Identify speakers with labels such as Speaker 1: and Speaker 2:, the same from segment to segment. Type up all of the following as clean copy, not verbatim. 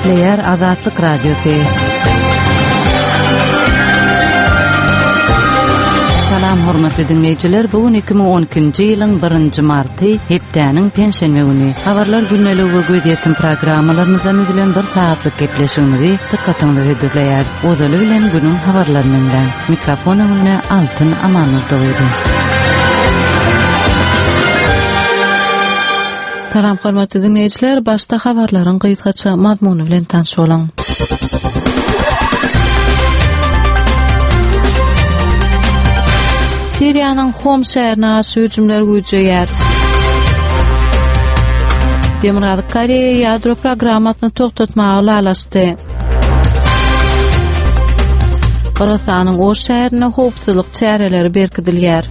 Speaker 1: Edipleyer Azatlyk Radiosu. Salam hormatly dinleyijiler, bugün 2012-nji ýylyň 1-nji marty, hepdeniň penşenme güni. Habarlar günneligi we göýdýetim programmalaryny bilen bir saatlyk gepleşigimizi dikkatiňizde hödürleýär. Ozaly bilen günüň habarlaryndan mikrofonyny Altyn Amanowy. Salam hormatly dinleyijiler, başda habarlaryň gysgaça mazmuny bilen tanış bolan. Siriýanyň Homs şäherine aşy hüjümler güýjeýär. Demokrat Koreýa ýadro programmasyny toktatmagy lalaşdy. Qırgızstanyň o şäherine howpsuzlyk çäreleri berkidilýär.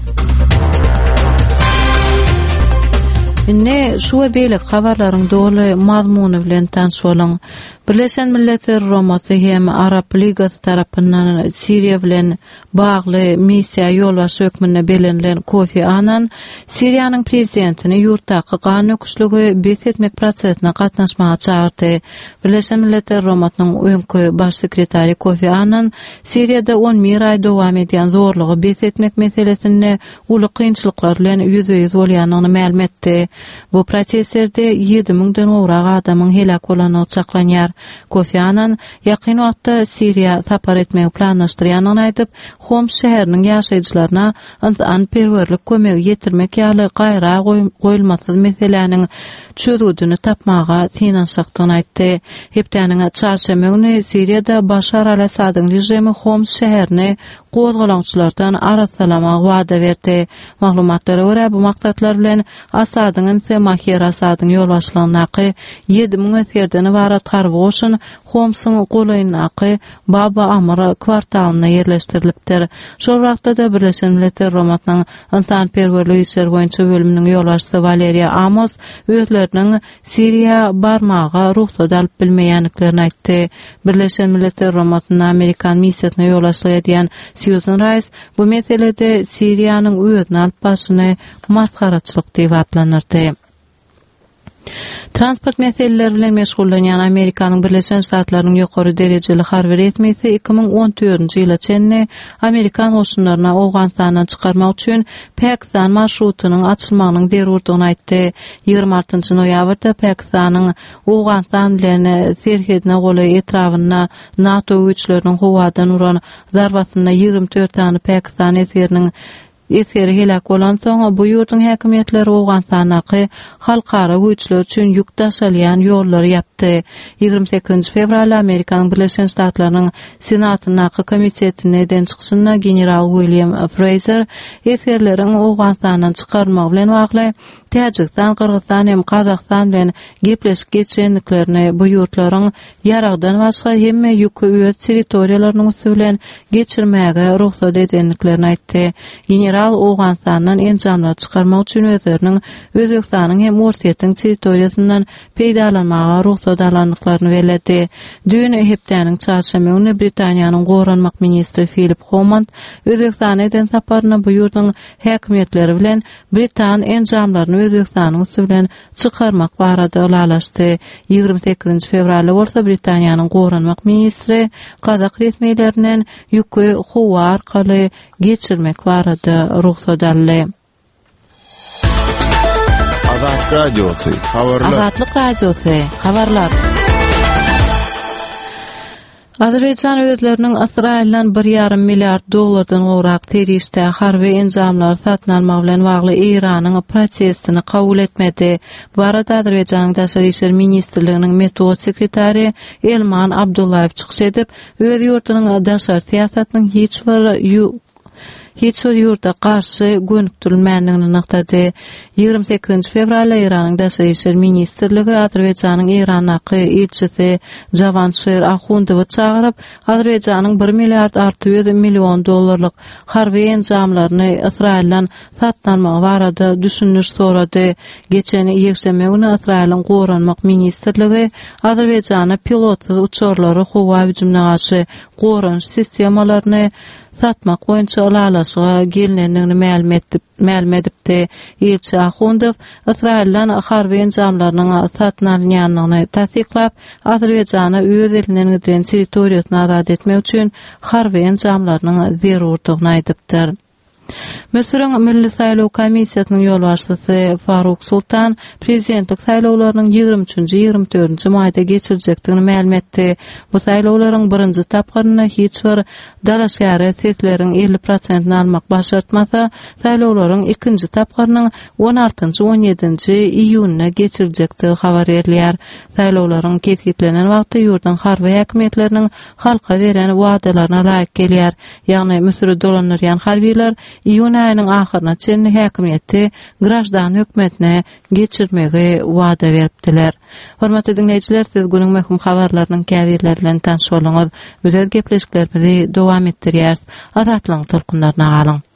Speaker 1: Inne şu we beýle habarlaryň doly mazmuny bilen tanış bolan. Birleşen Milletler Romasy hem Arap Ligasy tarapyndan Siriýa bilen bagly missiýa ýolbaşy hökmüne belenilen Kofi Annan Siriýanyň prezidentini ýurtdaky gan öküşlügi bes etmek prosesine gatnaşmaga çağırdy. Birleşen Milletler Romasynyň öňkü baş sekretary Kofi Annan Siriýada 11 aý dowam edýän zorlugy bes etmek meselesinde uly kynçylyklar bilen ýüze-ýüz bolýanyny ma'lum etdi. Bu proseserde 7000den owrak adamyň helak bolanyny çaklanýar. Kofi Annan ýakyn wagtda Siriýa sapar etmeyi planlaşdyrýanyny aýdyp, Homs şäheriniň ýaşaýjylaryna anperwerlik kömegi ýetirmek ýaly gaýra goýulmasy meseleniň çözüldüni tapmaga synanşakdygyny aýtdy. Hepdeniň çarşamba güni Siriýada Başar al-Asadyň rejimi Homs şäherini gozgalançylardan arasalamagy wada berdi. Maglumatlara görä bu maksatlar bilen Asadyň Semahir Asadyň ýolbaşlygyny 7000 askerden ibarat garby goşun Homsyň golaýynaky Baba Amr kwartalyna ýerleşdirilipdir. Şol wagtda da Birleşen Milletler Romasynyň insanperwerlik işleri boýunça bölüminiň ýolbaşçysy Valeriya Amos özleriniň Siriýa barmaga ruhsat alyp bilmeýänliklerini aýtdy. Birleşen Milletler Romasynyň Amerikan missiýasyna ýolbaşlyk edýän Susan Rice bu meselede Siriýanyň öýüne alyp başyny maskaraçylyk diýip atlanyrdy. Transport meseleleri bilen meşgullanýan Amerikanyň Birleşen Ştatlarynyň ýokary derejeli harby resmisi 2014-nji ýyla çenni Amerikan goşunlaryna Awganistandan çykarmak üçin Pakistan marşrutynyň açylmagynyň zerurdygyny aýtdy. 26-njy noýabrda Pakistanyň Awganistan bilen serhedine goly etrawyna NATO güýçleriniň howadan uran zarbasyna 24 tany Pakistan eseri helak bolan soň bu ýurtyň häkimetleri Awganistanyň halkara güýçler üçin ýük taşalýan ýollary ýapdy. 28 fevralda Amerikanyň Birleşen Ştatlarynyň Senatynyň komitetine den çykyşynda general William Fraser eserleriň Awganistandan çykarmak bilen bagly Täjikistan, Kyrgyzstan hem Kazakystan bilen gepleşip geçenliklerini bu ýurtlaryň ýaragdan başga hemme ýükü öz territoriýalarynyň üstünden geçirmäge ruhsat edenliklerini aýtdy. General Awganistanyň enjamlary çykarmak üçin özleriniň Özbekistanyň hem Orsiýetiň territoriýasyndan peýdalanmaga ruhsat alanlyklaryny bellädi. Dün hepdeniň çarşamba güni Britaniýanyň goranmak ministri Philip Hammond Özbekistana eden saparyna bu ýurtyň häkimetleri bilen Britan enjamlaryny Özbekistanyň üstünden çykarmak barada lalaşdy. 28 fevralda bolsa Britaniýanyň goranmak ministri Kazak resmiýetlerinden ýükü howa arkaly geçirmek barada ruhsat aldy. Azatlyk Radiosu habarlar. Azerbaýjan özleriniň Israilden $1,5 milliard gowrak terişde harby enjamlar satyn almak bilen bagly Iranyň prosesini kabul etmedi. Bu arada Azerbaýjanyň Daşary işler ministrliginiň metod sekretary Elman Abdullayew çykyş edip, öz ýurtynyň daşary siýasatynyň hiç bir ýurda garşy gönükdirilmänligini nyktady. 28 fevralda Iranyň Daşary işler ministrligi Azerbaýjanyň Iranaky elçisi Javanşir Ahundowy çagyryp, Azerbaýjanyň $1,6 milyon harby enjamlaryny Israilden satyn almagy barada düşünüş sorady. Geçen ýekşembe güni Israilň goranmak ministrligi Azerbaýjana pilotsuz uçurlary howa hüjümine garşy goranyş sistemalaryny satmak boýunça alalaşyga gelinenini ma'lum edipdi. Elçi Ahundov Israilden harby enjamlarynyň satyn alynýanlygyny tasdiklap, Azerbaýjana öz eliniň gidiren territoriýasyny azad etmek üçin harby enjamlarynyň zerurdygyny aýdypdyr. Mösürün Milli Saýlaw Komissiýasynyň ýolbaşçysy Faruk Sultan prezidentlik saýlawlarynyň 23-nji 24-nji maýda geçirijekdigini ma'lum etdi. Bu saýlawlaryň birinji tapgyryny hiç bir dalaşgary sesleriň 50%-ni almak başartmasa, saýlawlaryň ikinji tapgyrynyň 16-njy 17-nji iýunyna geçirijekdigi habar berilýär. Saýlawlaryň ketgitlenen wagty ýurdun harby häkimetleriniň halka beren wagdalaryna laýyk gelýär. Ýagny Mösürde dolanýan harbiler iýun aýynyň ahyryna çenli häkimetdi grajdan hökümetine geçirmegi wada beripdiler. Hormatly dinleýijiler, siz günüň möhüm habarlarynyň käbirleri bilen tanış boluňuz. Biz gepleşiklerimizi dowam etdirýäris. Azatlygyň tolkunlaryna galyň.